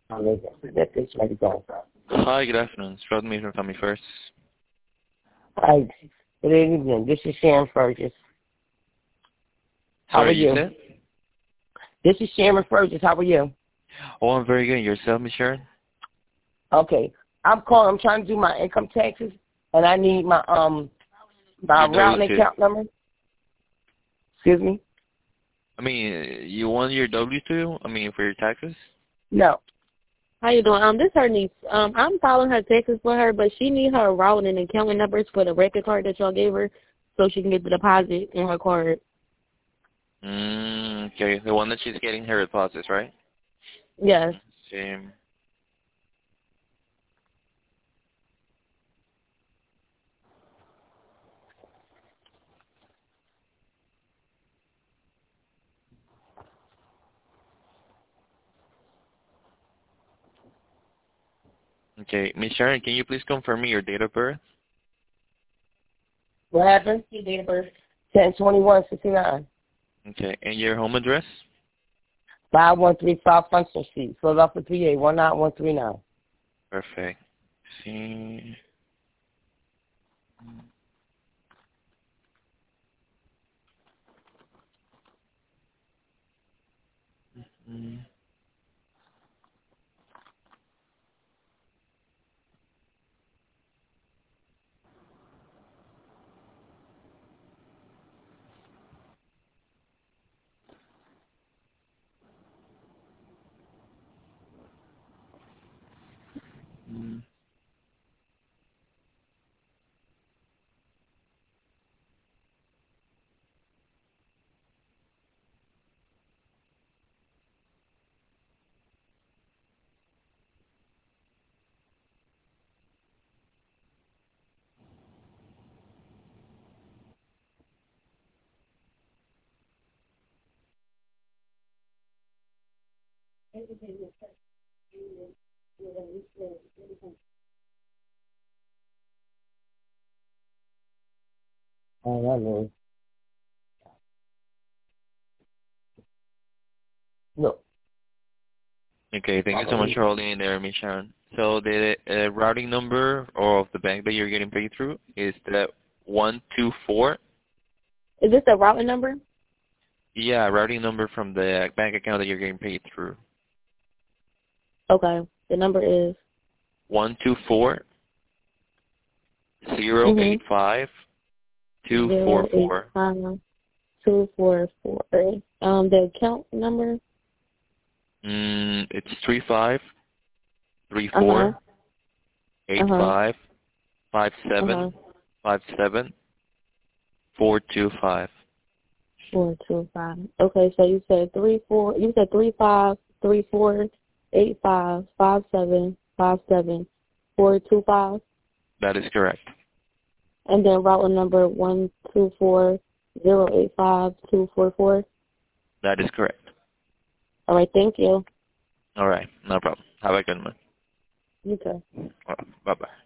That bitch ready to go. Hi, good afternoon. It's Rod me from Family First. Hi. Good evening. This is Sharon Fergus. How are Sorry, you you? said? This is Sharon Fergus. How are you? Oh, I'm very good. Yourself, Miss Sharon? Okay. I'm calling. I'm trying to do my income taxes, and I need my Your routing W-2. account number. Excuse me? I mean, you want your W-2? I mean, for your taxes? No. How you doing? This her niece. I'm filing her taxes for her, but she need her routing and accounting numbers for the record card that y'all gave her, so she can get the deposit on her card. Okay. The one that she's getting her deposits, right? Yes. Same. Okay. Miss Sharon, can you please confirm me your date of birth? What happened? Your date of birth? 10/21/69. Okay. And your home address? 5135 Function Street, Philadelphia, PA 19139. Perfect. See. Mm. Mm. Oh, I know. No. Okay, thank you so much for holding in there, Miss Sharon. So the routing number of the bank that you're getting paid through is the 124. Is this the routing number? Yeah, routing number from the bank account that you're getting paid through. Okay. The number is 124 085 244. 085 244. The account number. It's 35 34 85 57 57 425. 425. Okay, so you said 35 34 85 57 57 425. That is correct. And then routing number 124 085 244. That is correct. All right, thank you. All right, no problem. Have a good one. You too. Bye-bye.